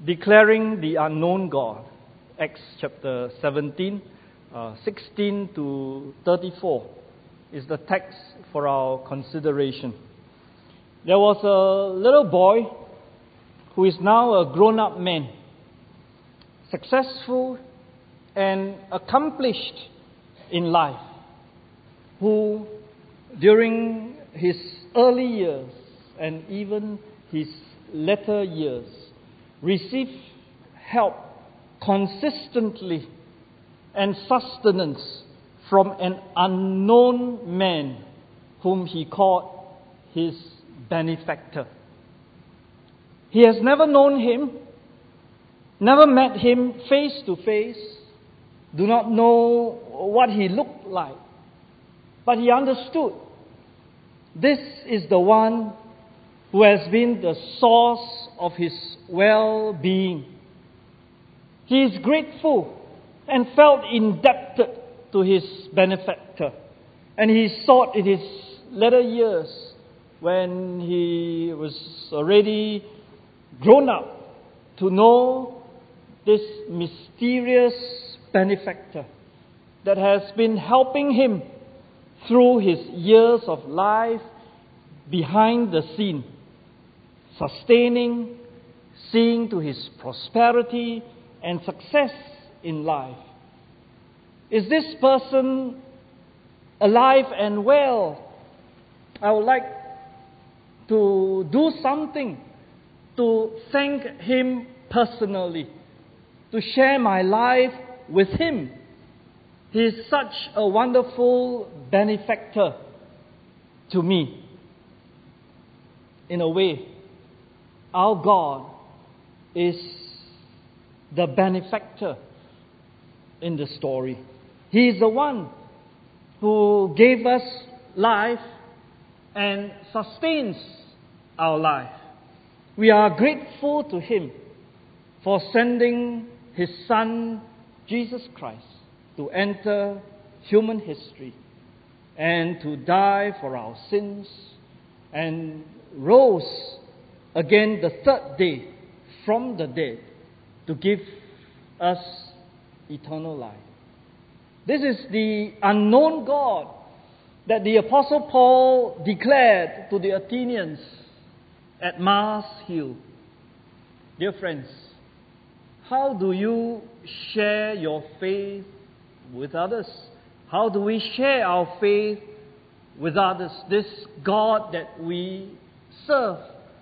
declaring the unknown God. Acts chapter 17, 16 to 34 is the text for our consideration. There was a little boy who is now a grown-up man, successful and accomplished in life, who during his early years and even his later years received help consistently and sustenance from an unknown man whom he called his benefactor. He has never known him, never met him face to face, do not know what he looked like, but he understood this is the one who has been the source of his well-being. He is grateful and felt indebted to his benefactor. And he sought in his later years, when he was already grown up, to know this mysterious benefactor that has been helping him through his years of life behind the scene, sustaining, seeing to his prosperity and success in life. Is this person alive and well? I would like to do something to thank him personally, to share my life with him. He is such a wonderful benefactor to me. In a way, our God is the benefactor in the story. He is the one who gave us life and sustains our life. We are grateful to Him for sending His Son, Jesus Christ, to enter human history and to die for our sins and rose again the third day from the dead to give us eternal life. This is the unknown God that the Apostle Paul declared to the Athenians at Mars Hill. Dear friends, how do you share your faith with others? How do we share our faith with others? This God that we serve.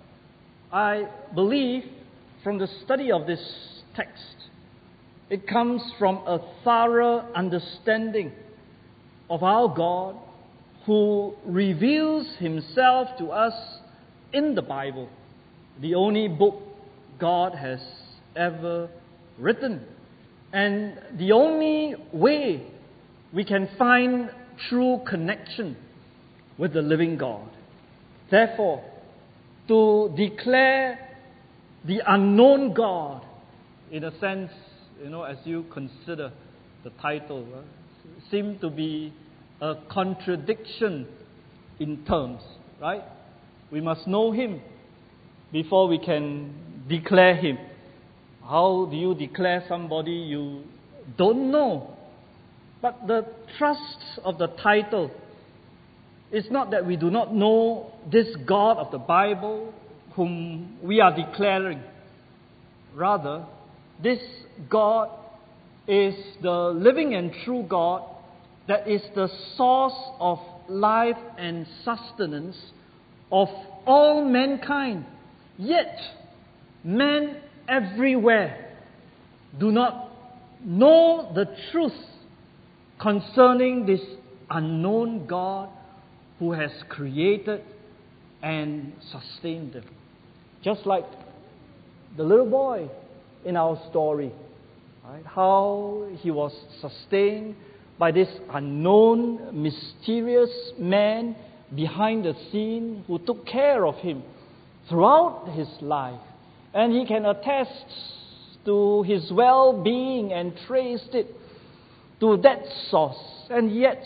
I believe from the study of this text, it comes from a thorough understanding of our God who reveals Himself to us in the Bible, the only book God has ever written, and the only way we can find true connection with the living God. Therefore, to declare the unknown God, in a sense, as you consider the title, seem to be a contradiction in terms, right? We must know Him before we can declare Him. How do you declare somebody you don't know? But the thrust of the title is not that we do not know this God of the Bible whom we are declaring. Rather, this God is the living and true God that is the source of life and sustenance of all mankind. Yet, men everywhere do not know the truth concerning this unknown God who has created and sustained them. Just like the little boy in our story, right? How he was sustained by this unknown, mysterious man behind the scene who took care of him throughout his life. And he can attest to his well-being and traced it to that source. And yet,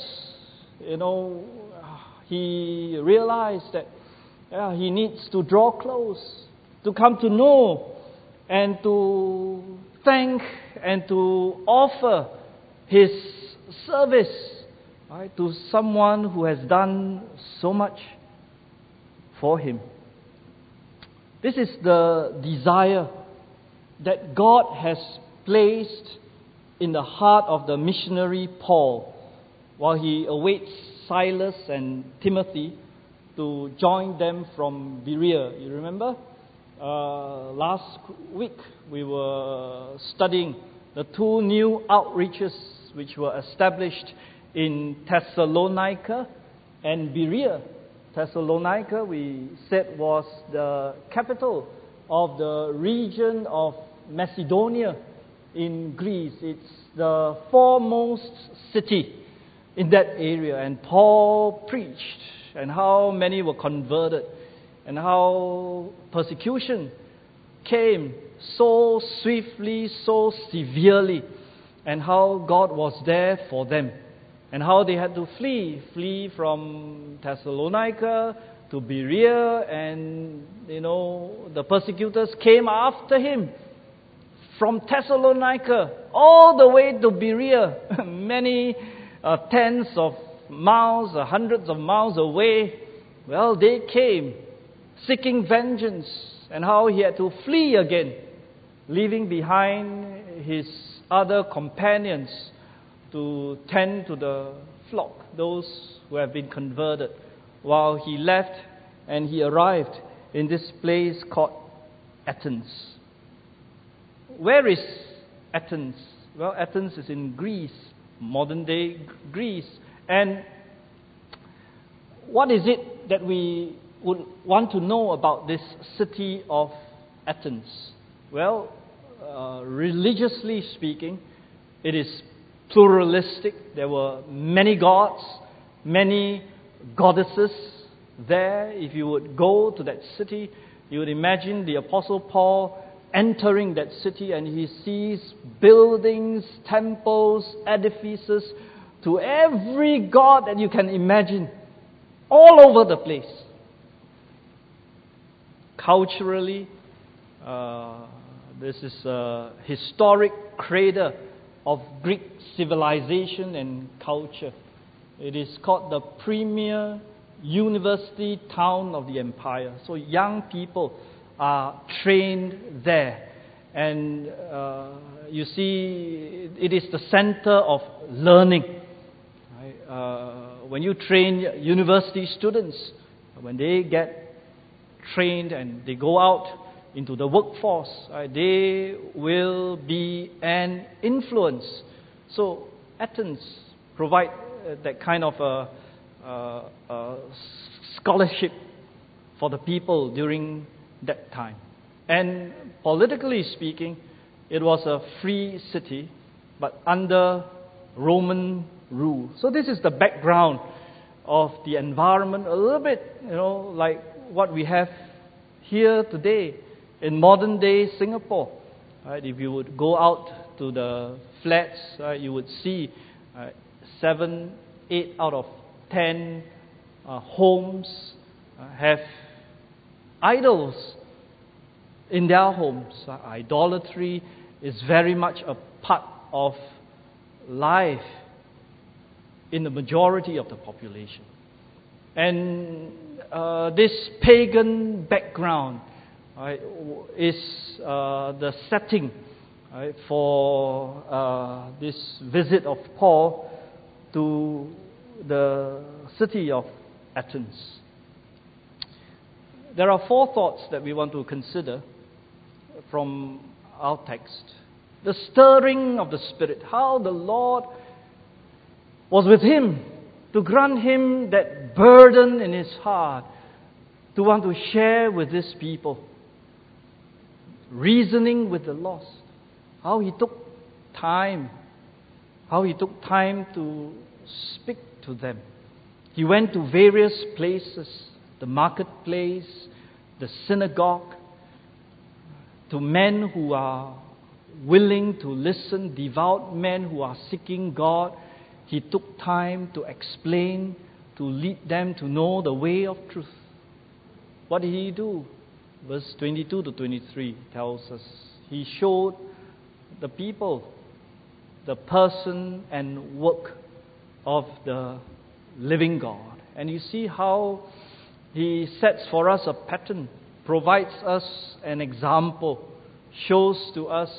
he realized that he needs to draw close, to come to know and to thank and to offer his service, right, to someone who has done so much for him. This is the desire that God has placed in the heart of the missionary Paul while he awaits Silas and Timothy to join them from Berea. You remember? Last week we were studying the two new outreaches which were established in Thessalonica and Berea. Thessalonica, we said, was the capital of the region of Macedonia in Greece. It's the foremost city in that area. And Paul preached, and how many were converted, and how persecution came so swiftly, so severely, and how God was there for them, and how they had to flee from Thessalonica to Berea, and the persecutors came after him from Thessalonica all the way to Berea, many tens of miles, hundreds of miles away. Well, they came seeking vengeance, and how he had to flee again, leaving behind his other companions to tend to the flock, those who have been converted, while he left and he arrived in this place called Athens. Where is Athens? Well, Athens is in Greece, modern day Greece. And what is it that we would want to know about this city of Athens? Well, religiously speaking, it is pluralistic. There were many gods, many goddesses there. If you would go to that city, you would imagine the Apostle Paul entering that city, and he sees buildings, temples, edifices to every god that you can imagine, all over the place. Culturally, this is a historic cradle of Greek civilization and culture. It is called the premier university town of the empire. So young people are trained there. And you see, it is the center of learning. Right? When you train university students, when they get trained and they go out into the workforce, they will be an influence. So Athens provide that kind of a scholarship for the people during that time. And politically speaking, it was a free city, but under Roman rule. So this is the background of the environment, a little bit, like what we have here today in modern day Singapore. Right? If you would go out to the flats, you would see 7, 8 out of 10 homes have idols in their homes. Idolatry is very much a part of life in the majority of the population. And this pagan background, right, is the setting, right, for this visit of Paul to the city of Athens. There are 4 thoughts that we want to consider from our text. The stirring of the Spirit, how the Lord was with him to grant him that burden in his heart to want to share with his people. Reasoning with the lost, how he took time to speak to them. He went to various places, the marketplace, the synagogue, to men who are willing to listen, devout men who are seeking God. He took time to explain, to lead them to know the way of truth. What did he do? Verse 22 to 23 tells us He showed the people the person and work of the living God. And you see how He sets for us a pattern, provides us an example, shows to us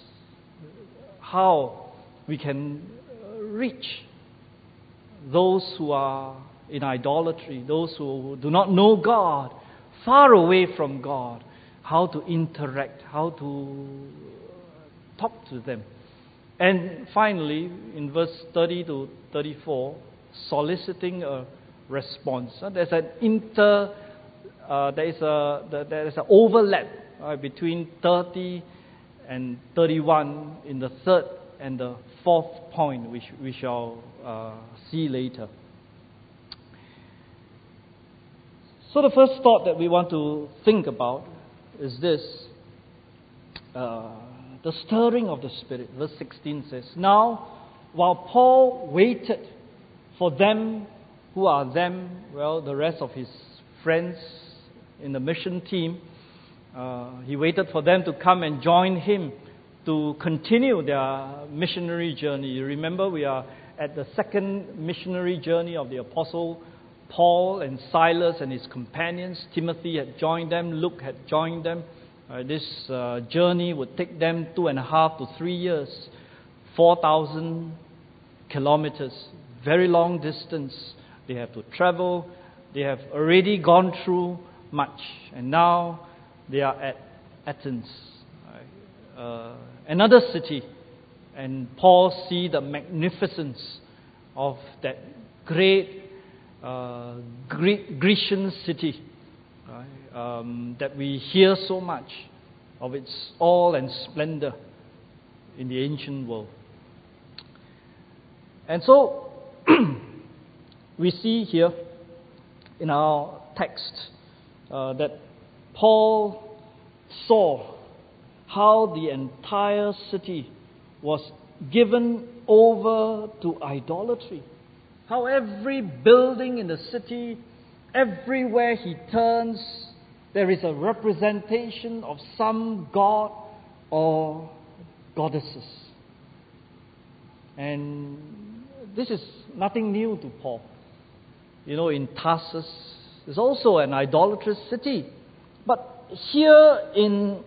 how we can reach those who are in idolatry, those who do not know God, far away from God, how to interact, how to talk to them. And finally, in verse 30 to 34, soliciting a response. There's an overlap between 30 and 31 in the third and the fourth point, which we shall see later. So the first thought that we want to think about is this, the stirring of the Spirit. Verse 16 says, "Now, while Paul waited for them," who are them? Well, the rest of his friends in the mission team. He waited for them to come and join him to continue their missionary journey. You remember, we are at the second missionary journey of the Apostle Paul and Silas and his companions. Timothy had joined them, Luke had joined them. This journey would take them 2.5 to 3 years, 4,000 kilometers, very long distance. They have to travel. They have already gone through much, and now they are at Athens, another city. And Paul sees the magnificence of that great Grecian city, that we hear so much of its awe and splendor in the ancient world. And so we see here in our text that Paul saw how the entire city was given over to idolatry. How every building in the city, everywhere he turns, there is a representation of some god or goddesses. And this is nothing new to Paul. You know, in Tarsus, there's also an idolatrous city. But here in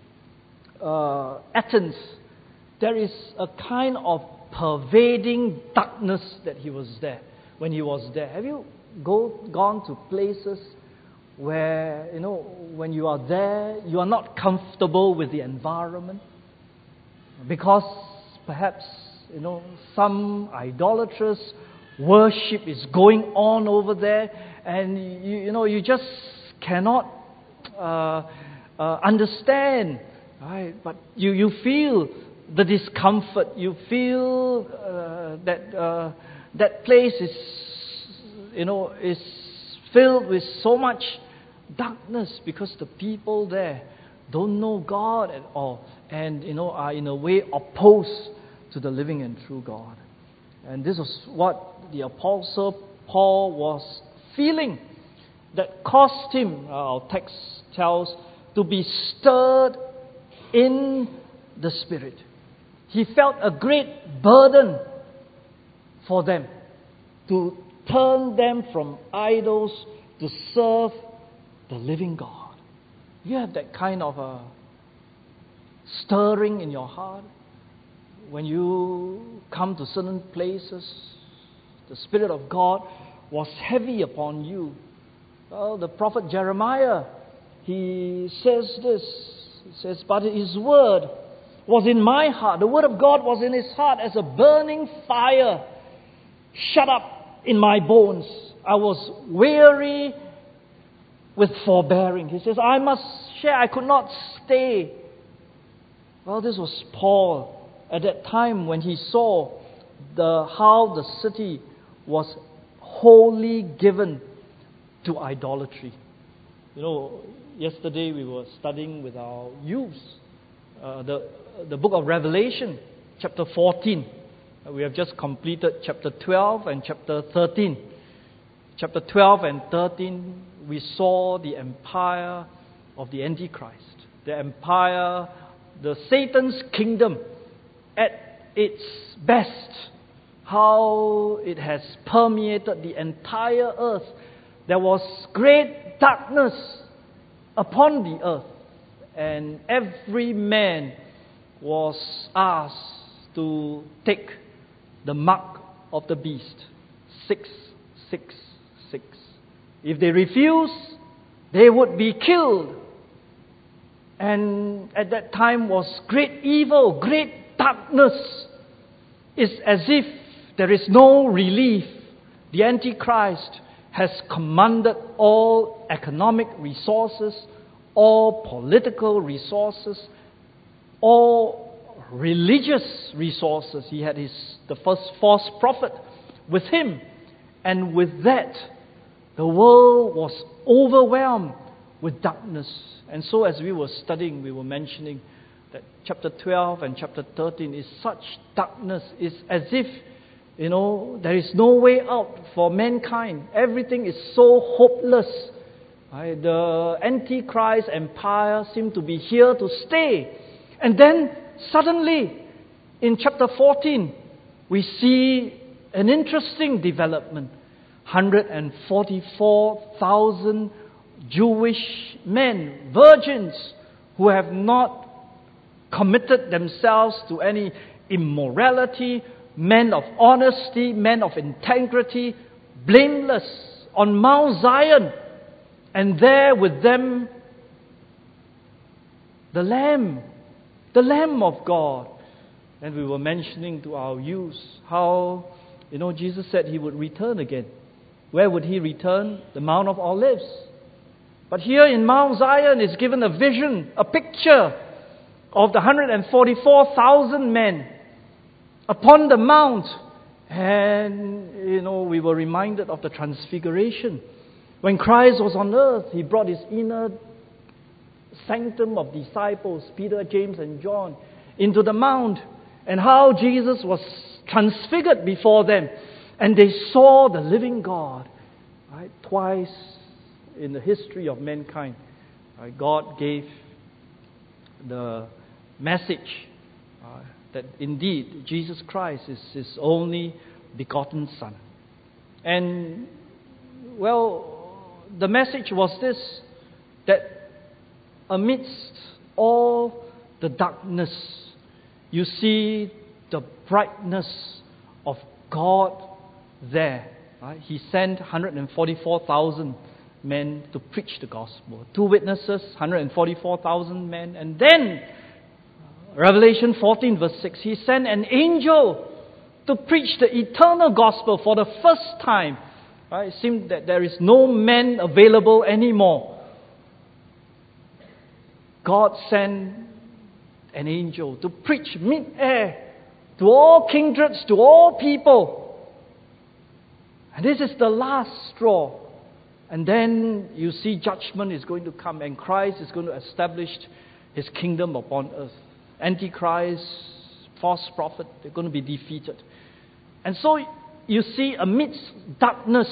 Athens, there is a kind of pervading darkness that he was there, when he was there. Have you gone to places where, you know, when you are there, you are not comfortable with the environment? Because perhaps, you know, some idolatrous worship is going on over there, and you just cannot understand, right? But you feel the discomfort. You feel that place is, is filled with so much darkness because the people there don't know God at all, and are in a way opposed to the living and true God. And this was what the Apostle Paul was feeling, that caused him, our text tells, to be stirred in the Spirit. He felt a great burden for them, to turn them from idols to serve the living God. You have that kind of a stirring in your heart when you come to certain places. The Spirit of God was heavy upon you. Well, the prophet Jeremiah, he says this. He says, "But His word was in my heart." The word of God was in his heart as a burning fire shut up in my bones. I was weary with forbearing. He says, I must share. I could not stay. Well, this was Paul at that time when he saw how the city was wholly given to idolatry. Yesterday we were studying with our youth the book of Revelation, chapter 14. We have just completed chapter 12 and chapter 13. Chapter 12 and 13, we saw the empire of the Antichrist, the empire the Satan's kingdom at its best, how it has permeated the entire earth. There was great darkness upon the earth, and every man was asked to take the mark of the beast, 666. If they refuse, they would be killed. And at that time was great evil, great darkness. It's as if there is no relief. The Antichrist has commanded all economic resources, all political resources, all religious resources. He had the first false prophet with him. And with that, the world was overwhelmed with darkness. And so as we were studying, we were mentioning that chapter 12 and chapter 13 is such darkness. It's as if, there is no way out for mankind. Everything is so hopeless. Right? The Antichrist empire seemed to be here to stay. And then suddenly, in chapter 14, we see an interesting development. 144,000 Jewish men, virgins, who have not committed themselves to any immorality, men of honesty, men of integrity, blameless, on Mount Zion. And there with them, the Lamb of God. And we were mentioning to our youth how, Jesus said He would return again. Where would He return? The Mount of Olives. But here in Mount Zion is given a vision, a picture of the 144,000 men upon the mount. And, we were reminded of the Transfiguration. When Christ was on earth, He brought His inner sanctum of disciples, Peter, James, and John, into the mount. And how Jesus was transfigured before them. And they saw the living God. Right? Twice in the history of mankind, God gave the message that indeed Jesus Christ is His only begotten Son. And, the message was this, that amidst all the darkness, you see the brightness of God there. Right? He sent 144,000 men to preach the gospel. 2 witnesses, 144,000 men. And then, Revelation 14 verse 6, He sent an angel to preach the eternal gospel for the first time. Right? It seemed that there is no man available anymore. God sent an angel to preach mid-air to all kindreds, to all people. And this is the last straw. And then you see judgment is going to come, and Christ is going to establish His kingdom upon earth. Antichrist, false prophet, they're going to be defeated. And so you see, amidst darkness,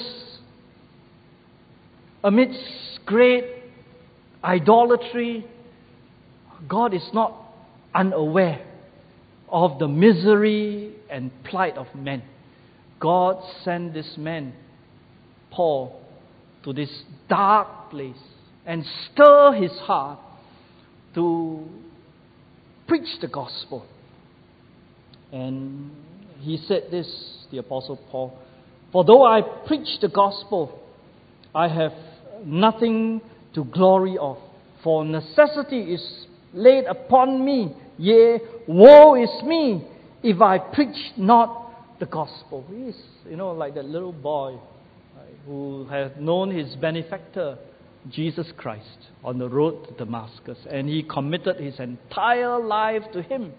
amidst great idolatry, God is not unaware of the misery and plight of men. God sent this man, Paul, to this dark place and stir his heart to preach the gospel. And he said this, the Apostle Paul, "For though I preach the gospel, I have nothing to glory of, for necessity is laid upon me. Yea, woe is me if I preach not the gospel." He's, like that little boy who had known his benefactor, Jesus Christ, on the road to Damascus. And he committed his entire life to Him.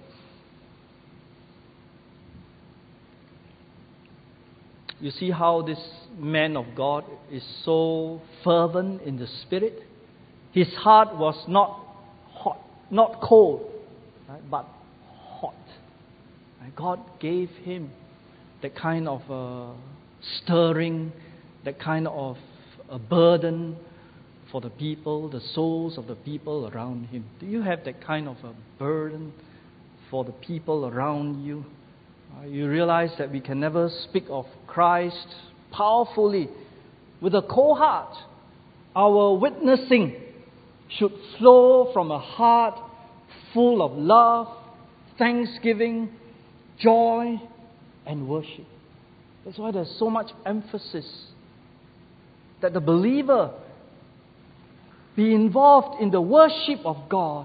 You see how this man of God is so fervent in the Spirit? His heart was not hot, not cold, right, but hot. And God gave him that kind of stirring, that kind of a burden for the people, the souls of the people around him? Do you have that kind of a burden for the people around you? You realize that we can never speak of Christ powerfully with a cold heart. Our witnessing should flow from a heart full of love, thanksgiving, joy, and worship. That's why there's so much emphasis that the believer be involved in the worship of God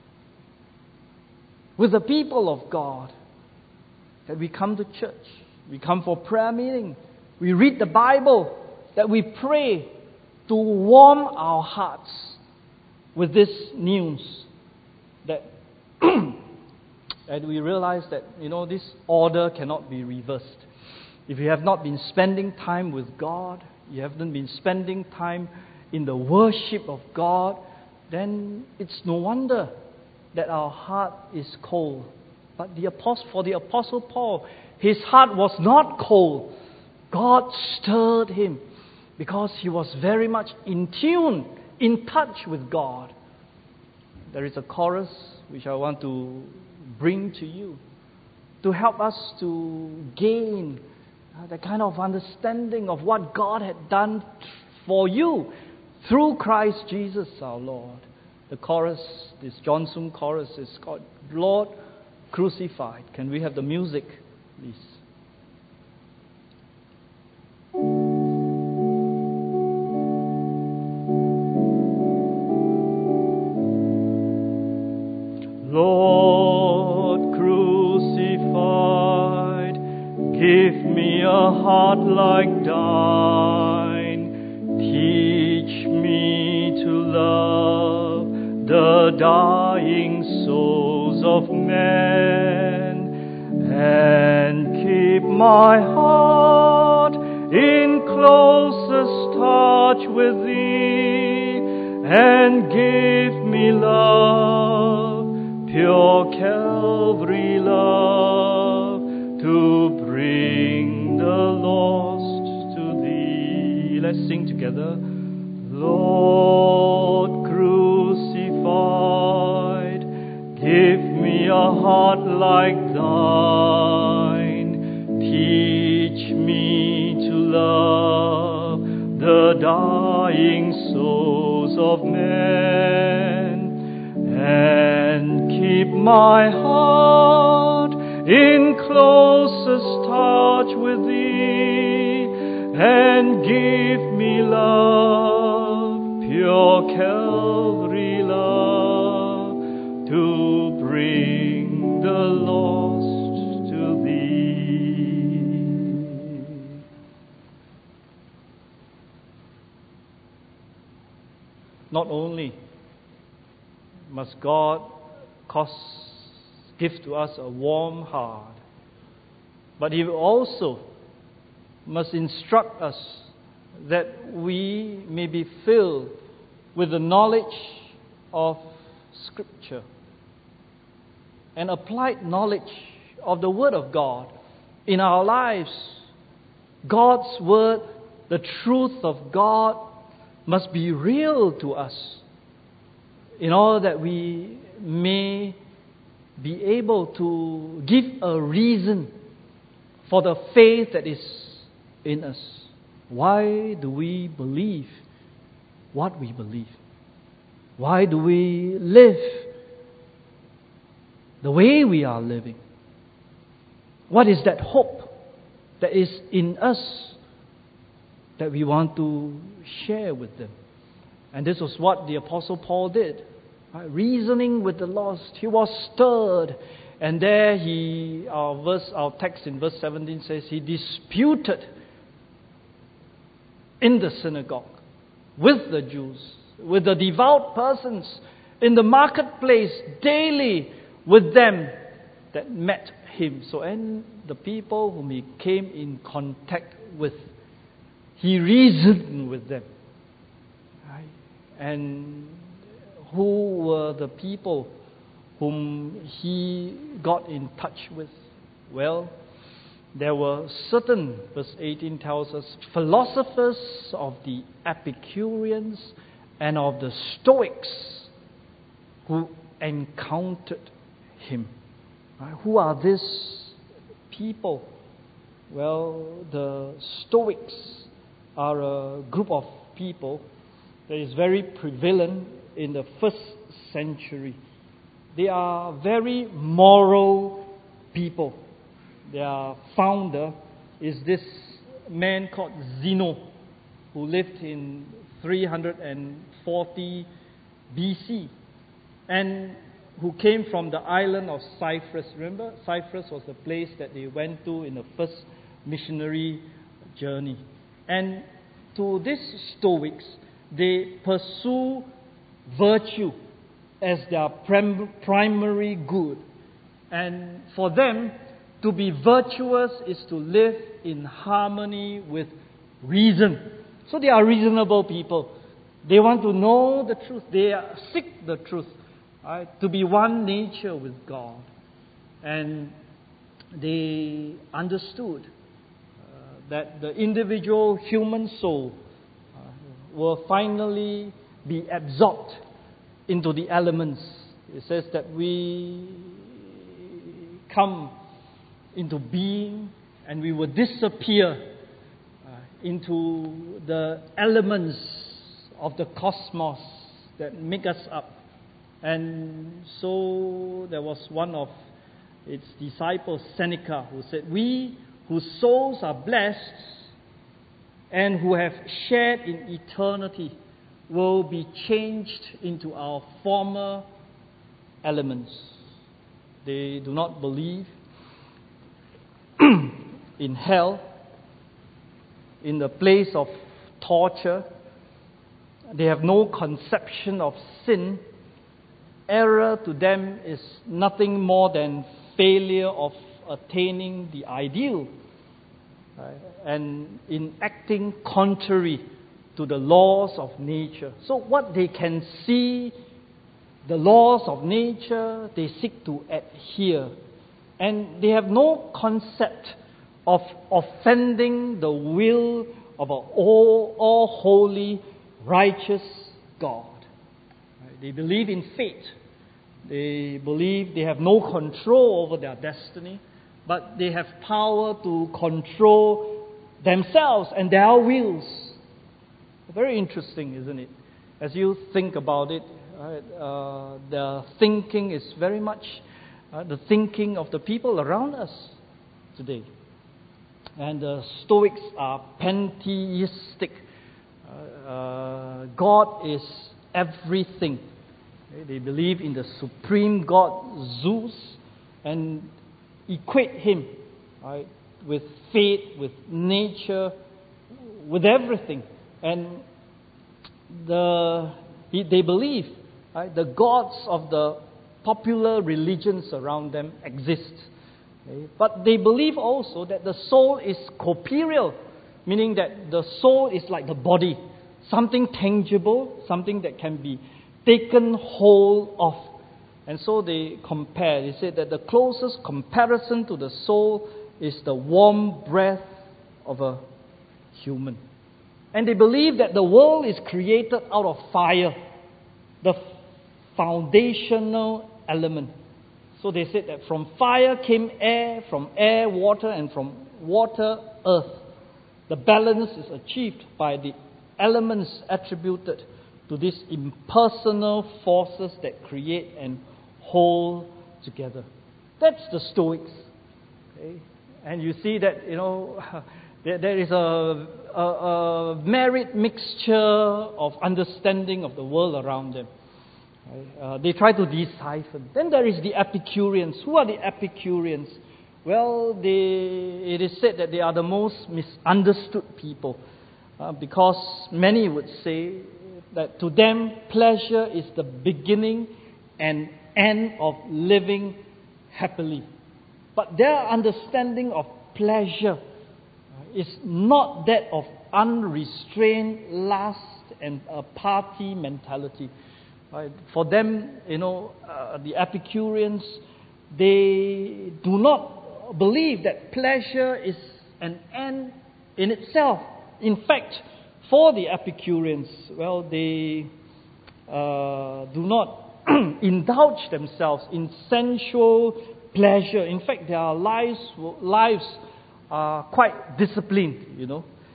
with the people of God. That we come to church, we come for prayer meeting, we read the Bible, that we pray to warm our hearts with this news that and we realize that, this order cannot be reversed. If you have not been spending time with God, you haven't been spending time in the worship of God, then it's no wonder that our heart is cold. But for the Apostle Paul, his heart was not cold. God stirred him because he was very much in tune, in touch with God. There is a chorus which I want to bring to you to help us to gain the kind of understanding of what God had done for you through Christ Jesus our Lord. The chorus, this Johnson chorus, is called Lord Crucified. Can we have the music, please? Lord crucified, give me a heart like thine. Teach me to love the dying souls of men, and keep my heart in closest touch with thee, and give me love, pure Calvary love, to bring the lost to thee. Let's sing together. Lord crucified, give me a heart like thine. Teach me to love the dying souls of men, and keep my heart in closest touch with thee, and give me love, pure Calvary love, to bring the lost to thee. Not only must God give to us a warm heart, but He also must instruct us that we may be filled with the knowledge of Scripture and applied knowledge of the Word of God in our lives. God's Word, the truth of God, must be real to us in order that we may be able to give a reason for the faith that is in us. Why do we believe what we believe? Why do we live the way we are living? What is that hope that is in us that we want to share with them? And this was what the Apostle Paul did. Reasoning with the lost, he was stirred. And there our text in verse 17 says, he disputed in the synagogue with the Jews, with the devout persons in the marketplace, daily with them that met him. So, and the people whom he came in contact with, he reasoned with them. Right? And who were the people whom he got in touch with? Well, there were certain, verse 18 tells us, philosophers of the Epicureans and of the Stoics who encountered him. Right? Who are these people? Well, the Stoics are a group of people that is very prevalent in the first century. They are very moral people. Their founder is this man called Zeno, who lived in 340 BC, and who came from the island of Cyprus. Remember, Cyprus was the place that they went to in the first missionary journey. And to these Stoics, they pursue virtue as their primary good. And for them, to be virtuous is to live in harmony with reason. So they are reasonable people. They want to know the truth. They seek the truth. Right? To be one nature with God. And they understood that the individual human soul will finally be absorbed into the elements. It says that we come into being and we will disappear into the elements of the cosmos that make us up. And so there was one of its disciples, Seneca, who said, "We whose souls are blessed and who have shared in eternity will be changed into our former elements." They do not believe in hell, in the place of torture. They have no conception of sin. Error to them is nothing more than failure of attaining the ideal, right? And in acting contrary to the laws of nature. So what they can see, the laws of nature, they seek to adhere. And they have no concept of offending the will of an all holy, righteous God. Right? They believe in fate. They believe they have no control over their destiny, but they have power to control themselves and their wills. Very interesting, isn't it? As you think about it, right, the thinking is very much the thinking of the people around us today. And the Stoics are pantheistic. God is everything. They believe in the supreme God, Zeus, and equate him, right, with fate, with nature, with everything. And they believe, right, the gods of the popular religions around them exist. Okay? But they believe also that the soul is corporeal, meaning that the soul is like the body, something tangible, something that can be taken hold of. And so they compare. They say that the closest comparison to the soul is the warm breath of a human. And they believe that the world is created out of fire, the foundational element. So they said that from fire came air, from air water, and from water earth. The balance is achieved by the elements attributed to these impersonal forces that create and hold together. That's the Stoics. Okay? And you see that, there is a varied mixture of understanding of the world around them. Right? They try to decipher. Then there is the Epicureans. Who are the Epicureans? Well, it is said that they are the most misunderstood people because many would say that to them pleasure is the beginning and end of living happily. But their understanding of pleasure is not that of unrestrained lust and a party mentality. Right? For them, the Epicureans, they do not believe that pleasure is an end in itself. In fact, for the Epicureans, well, they do not indulge themselves in sensual pleasure. In fact, their lives are quite disciplined,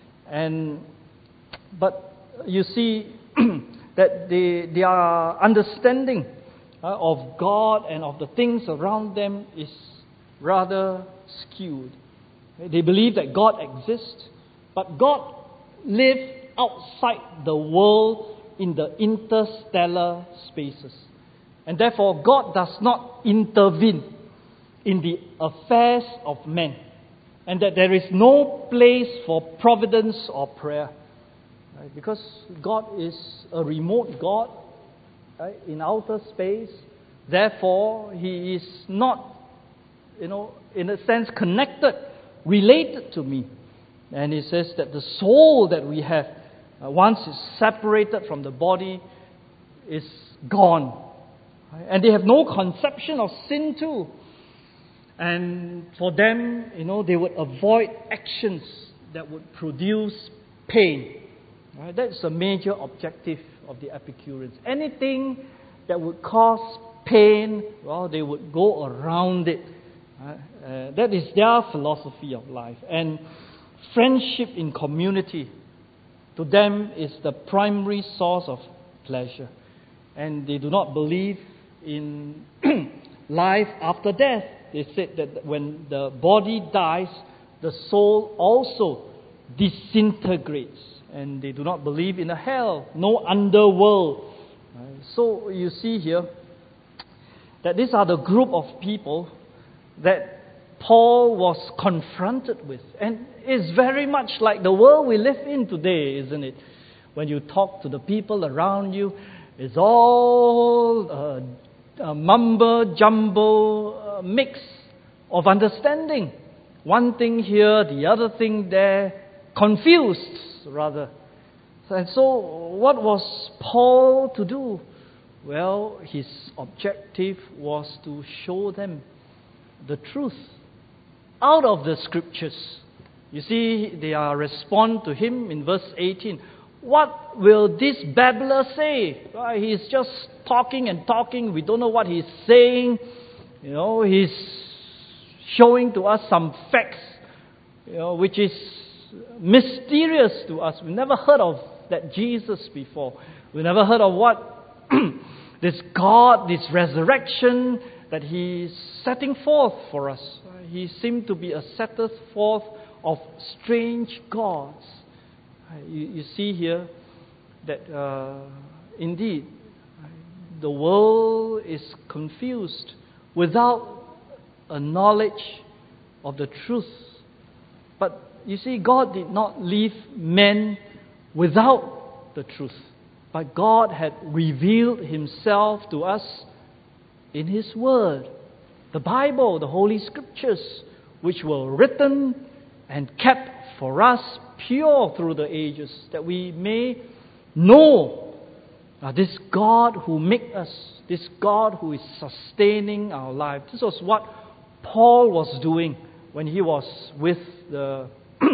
But you see that their understanding of God and of the things around them is rather skewed. They believe that God exists, but God lives outside the world in the interstellar spaces. And therefore, God does not intervene in the affairs of men. And that there is no place for providence or prayer. Right? Because God is a remote God, right, in outer space. Therefore, He is not, in a sense, connected, related to me. And He says that the soul that we have, once it's separated from the body, is gone. Right? And they have no conception of sin too. And for them, they would avoid actions that would produce pain. Right? That's a major objective of the Epicureans. Anything that would cause pain, well, they would go around it. That is their philosophy of life. And friendship in community, to them, is the primary source of pleasure. And they do not believe in life after death. They said that when the body dies, the soul also disintegrates. And they do not believe in a hell, no underworld. So you see here that these are the group of people that Paul was confronted with. And it's very much like the world we live in today, isn't it? When you talk to the people around you, it's all a mumbo-jumbo mix of understanding. One thing here, the other thing there, confused rather. And so what was Paul to do? Well, his objective was to show them the truth out of the Scriptures. You see, they respond to him in verse 18. What will this babbler say? He's just talking and talking. We don't know what he's saying. He's showing to us some facts, which is mysterious to us. We've never heard of that Jesus before. We've never heard of what this God, this resurrection that He's setting forth for us. He seemed to be a setter forth of strange gods. You see here that indeed the world is confused without a knowledge of the truth. But you see, God did not leave men without the truth. But God had revealed Himself to us in His Word, the Bible, the Holy Scriptures, which were written and kept for us pure through the ages, that we may know this God who made us, this God who is sustaining our life. This was what Paul was doing when he was with the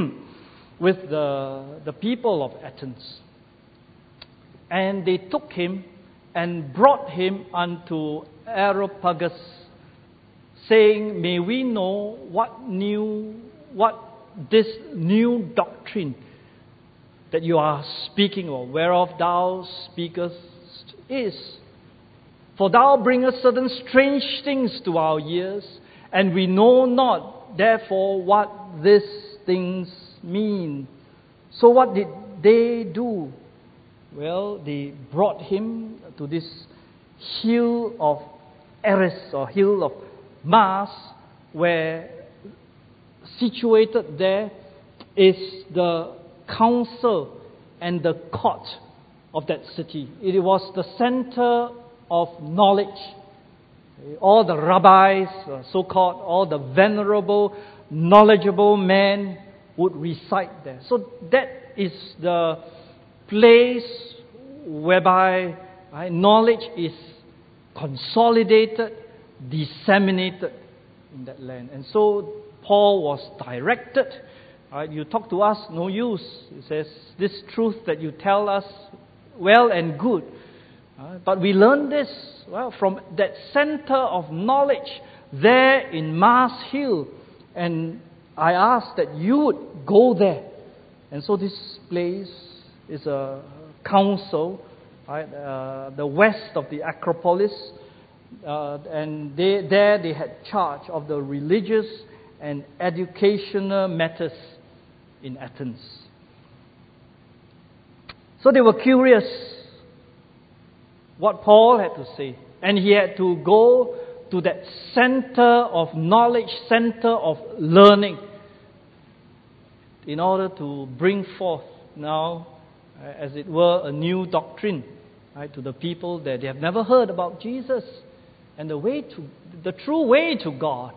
people of Athens. And they took him and brought him unto Areopagus, saying, "May we know what this new doctrine that you are speaking of, whereof thou speakest, is. For thou bringest certain strange things to our ears, and we know not, therefore, what these things mean." So what did they do? Well, they brought him to this hill of Eris, or hill of Mars, where situated there is the council and the court of that city. It was the center of knowledge. All the rabbis, so-called, all the venerable, knowledgeable men would reside there. So that is the place whereby knowledge is consolidated, disseminated in that land. And so Paul was directed. You talk to us, no use. He says, this truth that you tell us, well and good. But we learn this, well, from that center of knowledge there in Mars Hill. And I ask that you would go there. And so this place is a council, right, the west of the Acropolis. And they had charge of the religious and educational matters in Athens. So they were curious what Paul had to say. And he had to go to that center of knowledge, center of learning, in order to bring forth now, as it were, a new doctrine, right, to the people that they have never heard about Jesus and the true way to God.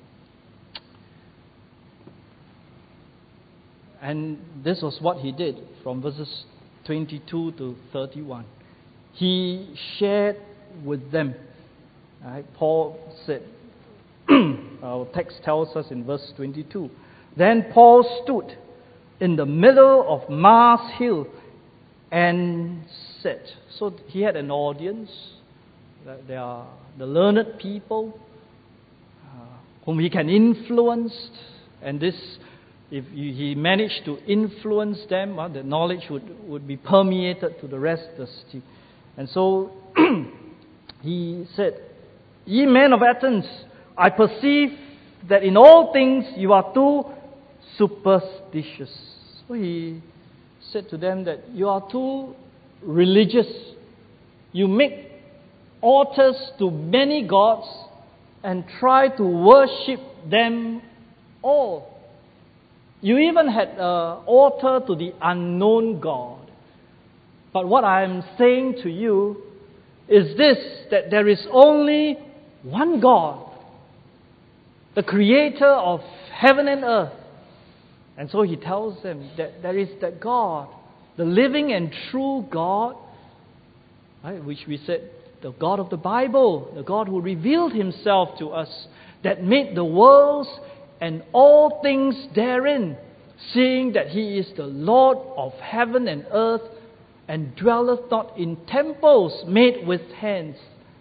And this was what he did from verses 22 to 31. He shared with them. Right? Paul said, our text tells us in verse 22, then Paul stood in the middle of Mars Hill and said, so he had an audience. There are the learned people whom he can influence, and this, if he managed to influence them, the knowledge would be permeated to the rest of the city. And so he said, ye men of Athens, I perceive that in all things you are too superstitious. So he said to them that you are too religious. You make altars to many gods and try to worship them all. You even had an altar to the unknown God. But what I am saying to you is this, that there is only one God, the creator of heaven and earth. And so he tells them that there is that God, the living and true God, right, which we said, the God of the Bible, the God who revealed himself to us, that made the worlds and all things therein, seeing that he is the Lord of heaven and earth, and dwelleth not in temples made with hands.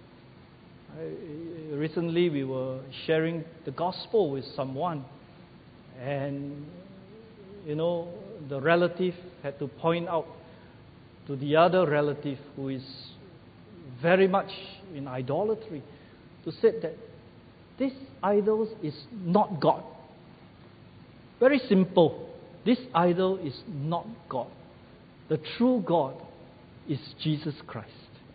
Recently we were sharing the gospel with someone, and the relative had to point out to the other relative who is very much in idolatry, to say that this idol is not God. Very simple. This idol is not God. The true God is Jesus Christ.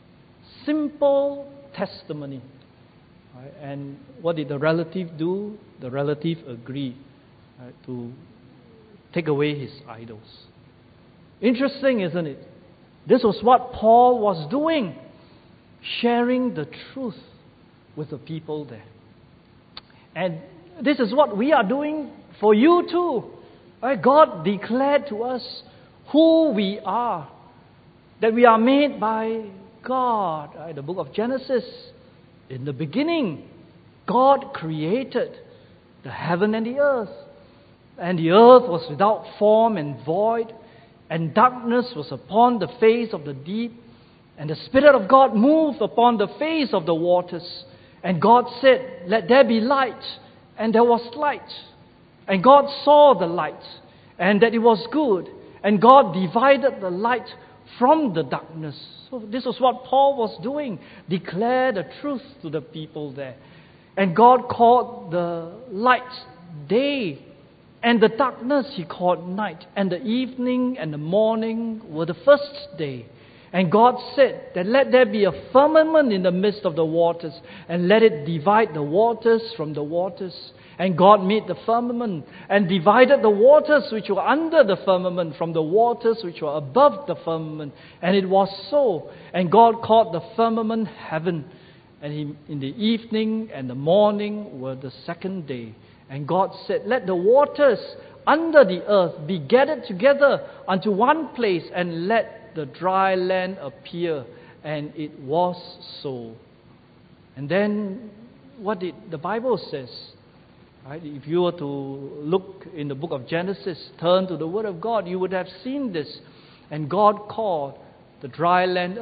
Simple testimony. Right? And what did the relative do? The relative agreed to take away his idols. Interesting, isn't it? This was what Paul was doing, sharing the truth with the people there. And this is what we are doing for you too. Right? God declared to us who we are, that we are made by God. Right? The book of Genesis, in the beginning, God created the heaven and the earth. And the earth was without form and void, and darkness was upon the face of the deep, and the Spirit of God moved upon the face of the waters. And God said, let there be light, and there was light. And God saw the light, and that it was good. And God divided the light from the darkness. So this was what Paul was doing, declare the truth to the people there. And God called the light day, and the darkness he called night. And the evening and the morning were the first day. And God said that let there be a firmament in the midst of the waters, and let it divide the waters from the waters. And God made the firmament, and divided the waters which were under the firmament from the waters which were above the firmament. And it was so. And God called the firmament heaven. And in the evening and the morning were the second day. And God said, let the waters under the earth be gathered together unto one place, and let the dry land appear. And it was so. And then what did the Bible says? Right? If you were to look in the book of Genesis, turn to the Word of God, you would have seen this. And God called the dry land earth,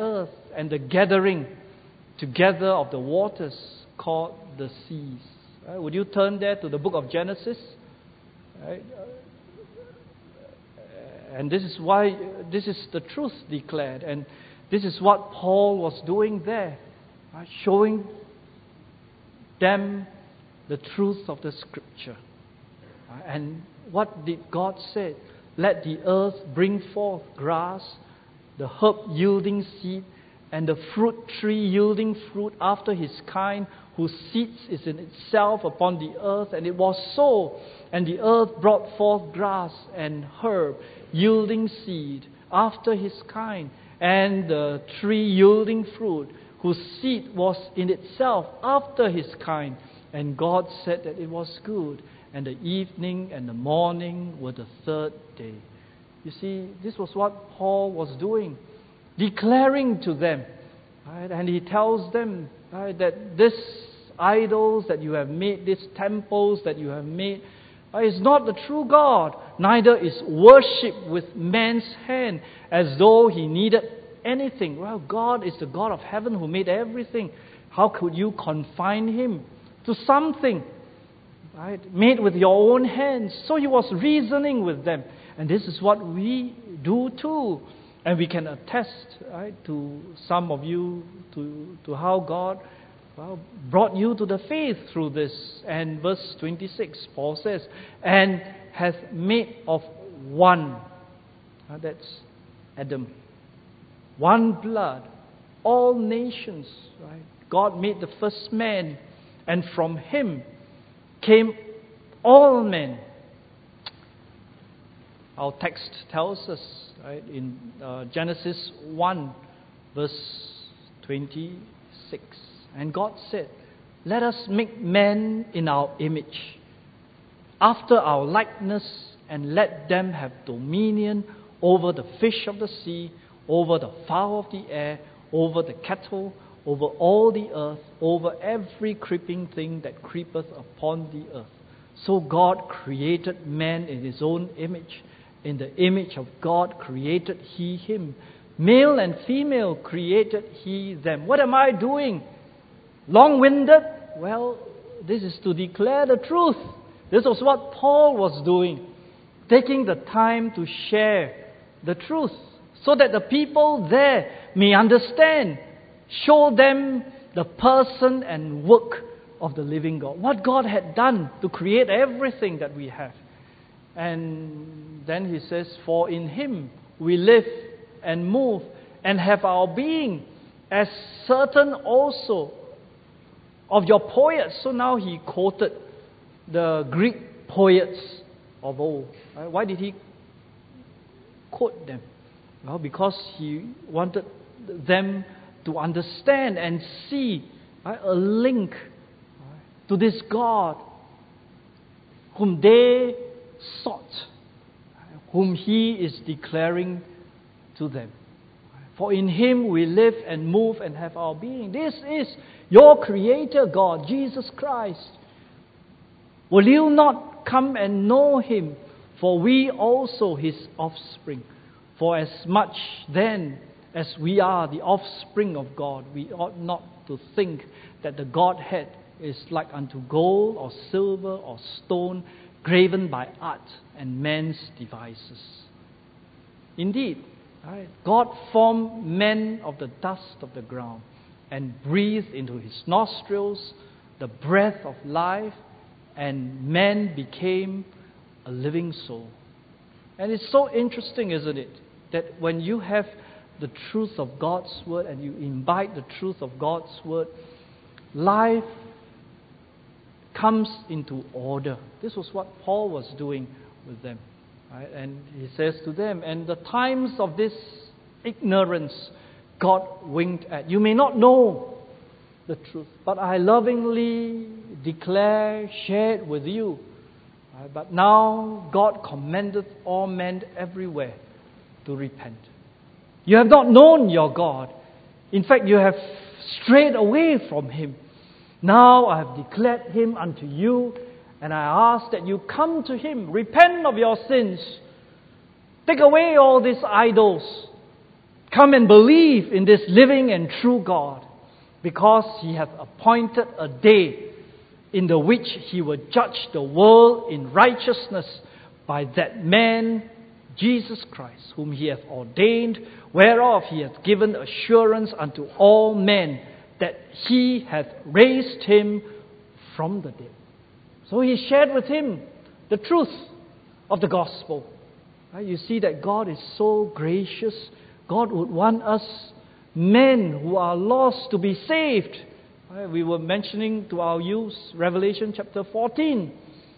and the gathering together of the waters called the seas. Would you turn there to the book of Genesis? Right? And this is why, this is the truth declared. And this is what Paul was doing there, right? Showing them the truth of the Scripture. And what did God say? Let the earth bring forth grass, the herb yielding seed, and the fruit tree yielding fruit after his kind, whose seed is in itself upon the earth. And it was so. And the earth brought forth grass and herb yielding seed after his kind, and the tree yielding fruit, whose seed was in itself after his kind. And God said that it was good. And the evening and the morning were the third day. You see, this was what Paul was doing, declaring to them. Right? And he tells them, right, that this idols that you have made, these temples that you have made, is not the true God. Neither is worship with man's hand, as though he needed anything. Well, God is the God of heaven who made everything. How could you confine him to something, right, made with your own hands? So he was reasoning with them. And this is what we do too. And we can attest, right, to some of you, to how God brought you to the faith through this. And verse 26, Paul says, and hath made of one, that's Adam, one blood, all nations, right? God made the first man, and from him came all men. Our text tells us, right, in Genesis 1, verse 26. And God said, let us make man in our image, after our likeness, and let them have dominion over the fish of the sea, over the fowl of the air, over the cattle, over all the earth, over every creeping thing that creepeth upon the earth. So God created man in his own image. In the image of God created he him. Male and female created he them. What am I doing? Long-winded? Well, this is to declare the truth. This was what Paul was doing, taking the time to share the truth so that the people there may understand, show them the person and work of the living God, what God had done to create everything that we have. And then he says, for in him we live and move and have our being, as certain also of your poets. So now he quoted the Greek poets of old. Right? Why did he quote them? Well, because he wanted them to understand and see, right, a link, right, to this God whom they sought, whom he is declaring to them. For in him we live and move and have our being. This is your Creator God, Jesus Christ. Will you not come and know him? For we also his offspring. For as much then as we are the offspring of God, we ought not to think that the Godhead is like unto gold or silver or stone, graven by art and man's devices. Indeed, right, God formed man of the dust of the ground and breathed into his nostrils the breath of life, and man became a living soul. And it's so interesting, isn't it, that when you have the truth of God's word and you imbibe the truth of God's word, life comes into order. This was what Paul was doing with them. Right? And he says to them, and the times of this ignorance God winked at. You may not know the truth, but I lovingly declare, share it with you. Right? But now God commandeth all men everywhere to repent. You have not known your God. In fact, you have strayed away from him. Now I have declared him unto you, and I ask that you come to him, repent of your sins, take away all these idols, Come and believe in this living and true God, because He hath appointed a day in the which He will judge the world in righteousness by that man, Jesus Christ, whom He hath ordained, whereof He hath given assurance unto all men, that He hath raised Him from the dead. So He shared with him the truth of the gospel. You see that God is so gracious. God would want us, men who are lost, to be saved. We were mentioning to our youth Revelation chapter 14,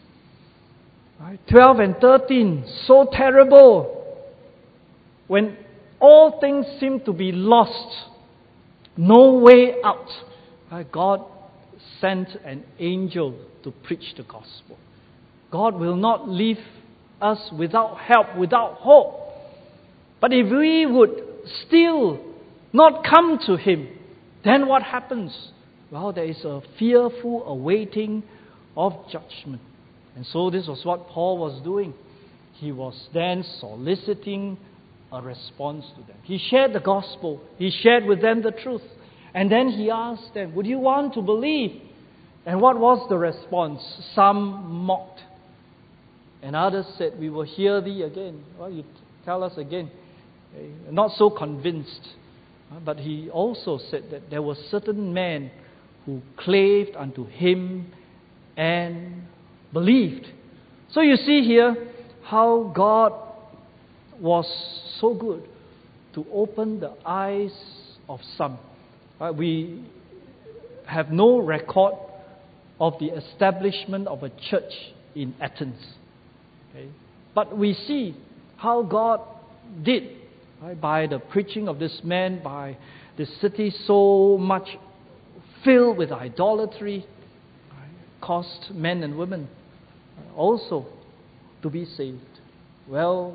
12 and 13. So terrible when all things seem to be lost, no way out. God sent an angel to preach the gospel. God will not leave us without help, without hope. But if we would still not come to Him, then what happens? Well, there is a fearful awaiting of judgment. And so this was what Paul was doing. He was then soliciting a response to them. He shared the gospel. He shared with them the truth. And then he asked them, would you want to believe? And what was the response? Some mocked. And others said, we will hear thee again. Well, you tell us again. Not so convinced. But he also said that there were certain men who claved unto him and believed. So you see here how God was so good to open the eyes of some. We have no record of the establishment of a church in Athens. Okay? But we see how God did, by the preaching of this man, by the city so much filled with idolatry, caused men and women also to be saved. Well,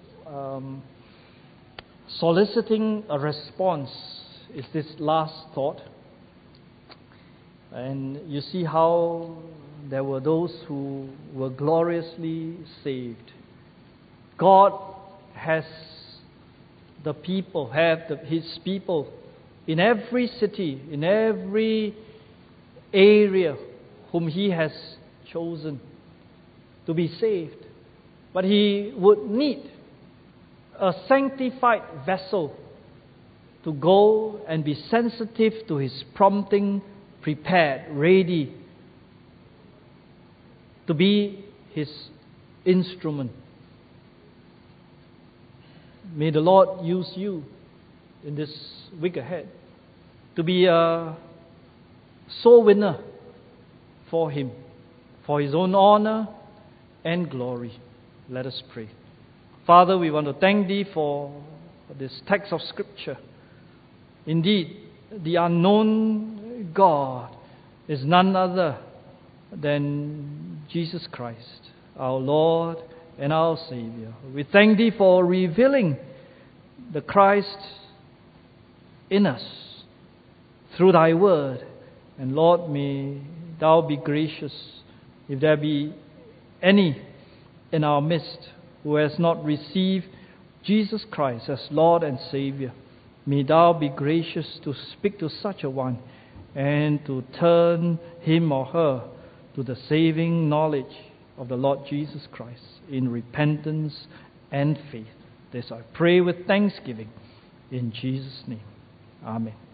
soliciting a response is this last thought. And you see how there were those who were gloriously saved. God has the people, His people in every city, in every area whom He has chosen to be saved. But He would need a sanctified vessel to go and be sensitive to His prompting, prepared, ready to be His instrument. May the Lord use you in this week ahead to be a soul winner for Him, for His own honor and glory. Let us pray. Father, we want to thank Thee for this text of Scripture. Indeed, the unknown God is none other than Jesus Christ, our Lord and our Savior. We thank Thee for revealing the Christ in us through Thy Word. And Lord, may Thou be gracious if there be any in our midst who has not received Jesus Christ as Lord and Savior. May Thou be gracious to speak to such a one and to turn him or her to the saving knowledge of the Lord Jesus Christ in repentance and faith. This I pray with thanksgiving in Jesus' name. Amen.